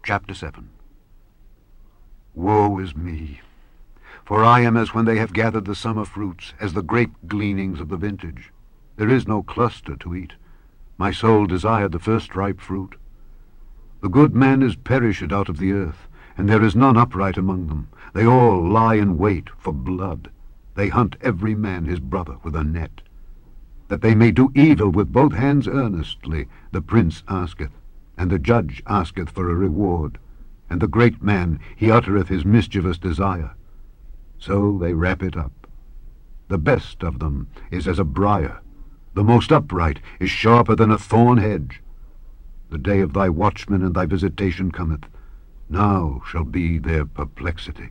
Chapter 7. Woe is me! For I am as when they have gathered the summer fruits, as the grape gleanings of the vintage. There is no cluster to eat. My soul desired the first ripe fruit. The good man is perished out of the earth, and there is none upright among them. They all lie in wait for blood. They hunt every man his brother with a net. That they may do evil with both hands earnestly, the prince asketh, and the judge asketh for a reward, and the great man, he uttereth his mischievous desire. So they wrap it up. The best of them is as a briar. The most upright is sharper than a thorn hedge. The day of thy watchmen and thy visitation cometh. Now shall be their perplexity.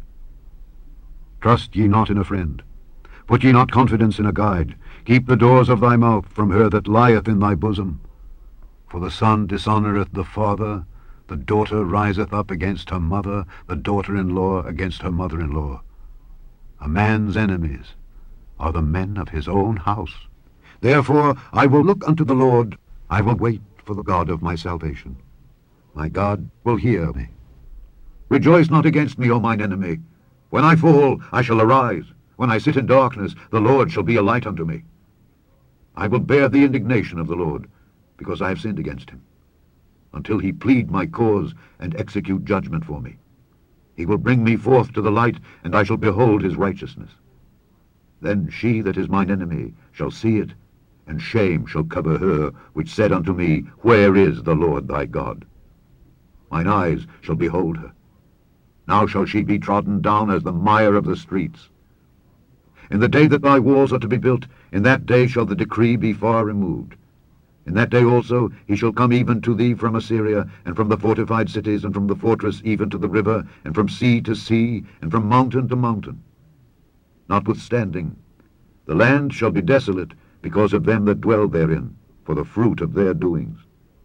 Trust ye not in a friend. Put ye not confidence in a guide. Keep the doors of thy mouth from her that lieth in thy bosom. For the son dishonoureth the father, the daughter riseth up against her mother, the daughter-in-law against her mother-in-law. A man's enemies are the men of his own house. Therefore I will look unto the Lord, I will wait for the God of my salvation. My God will hear me. Rejoice not against me, O mine enemy. When I fall, I shall arise. When I sit in darkness, the Lord shall be a light unto me. I will bear the indignation of the Lord, because I have sinned against him, until he plead my cause and execute judgment for me. He will bring me forth to the light, and I shall behold his righteousness. Then she that is mine enemy shall see it, and shame shall cover her which said unto me, Where is the Lord thy God? Mine eyes shall behold her. Now shall she be trodden down as the mire of the streets. In the day that thy walls are to be built, in that day shall the decree be far removed. In that day also he shall come even to thee from Assyria, and from the fortified cities, and from the fortress even to the river, and from sea to sea, and from mountain to mountain. Notwithstanding, the land shall be desolate because of them that dwell therein, for the fruit of their doings.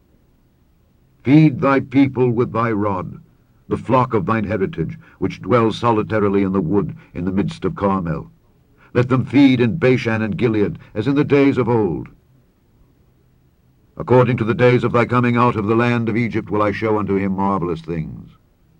Feed thy people with thy rod, the flock of thine heritage, which dwell solitarily in the wood in the midst of Carmel. Let them feed in Bashan and Gilead, as in the days of old. According to the days of thy coming out of the land of Egypt will I show unto him marvelous things.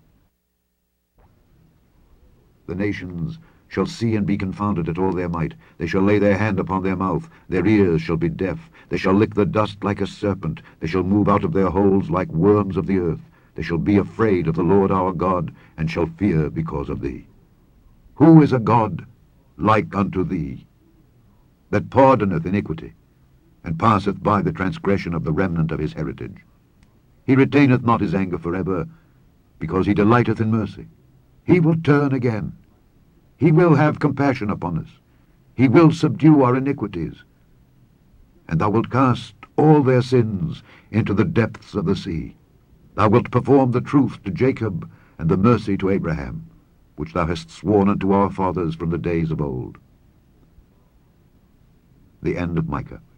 The nations shall see and be confounded at all their might. They shall lay their hand upon their mouth. Their ears shall be deaf. They shall lick the dust like a serpent. They shall move out of their holes like worms of the earth. They shall be afraid of the Lord our God, and shall fear because of thee. Who is a God like unto thee, that pardoneth iniquity, and passeth by the transgression of the remnant of his heritage? He retaineth not his anger forever, because he delighteth in mercy. He will turn again. He will have compassion upon us. He will subdue our iniquities. And thou wilt cast all their sins into the depths of the sea. Thou wilt perform the truth to Jacob, and the mercy to Abraham, which thou hast sworn unto our fathers from the days of old. The end of Micah.